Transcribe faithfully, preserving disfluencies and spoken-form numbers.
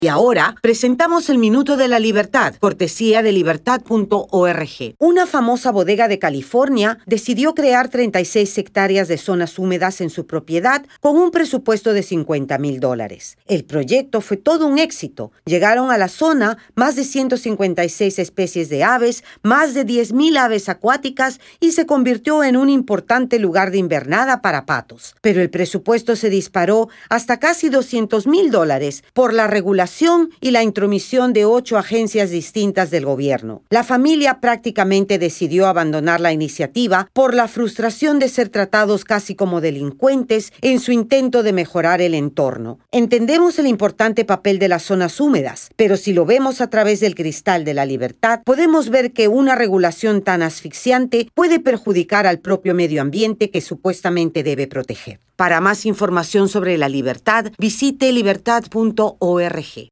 Y ahora presentamos el Minuto de la Libertad, cortesía de libertad punto org. Una famosa bodega de California decidió crear treinta y seis hectáreas de zonas húmedas en su propiedad con un presupuesto de cincuenta mil dólares. El proyecto fue todo un éxito. Llegaron a la zona más de ciento cincuenta y seis especies de aves, más de diez mil aves acuáticas y se convirtió en un importante lugar de invernada para patos. Pero el presupuesto se disparó hasta casi doscientos mil dólares por la regulación y la intromisión de ocho agencias distintas del gobierno. La familia prácticamente decidió abandonar la iniciativa por la frustración de ser tratados casi como delincuentes en su intento de mejorar el entorno. Entendemos el importante papel de las zonas húmedas, pero si lo vemos a través del cristal de la libertad, podemos ver que una regulación tan asfixiante puede perjudicar al propio medio ambiente que supuestamente debe proteger. Para más información sobre la libertad, visite libertad punto org.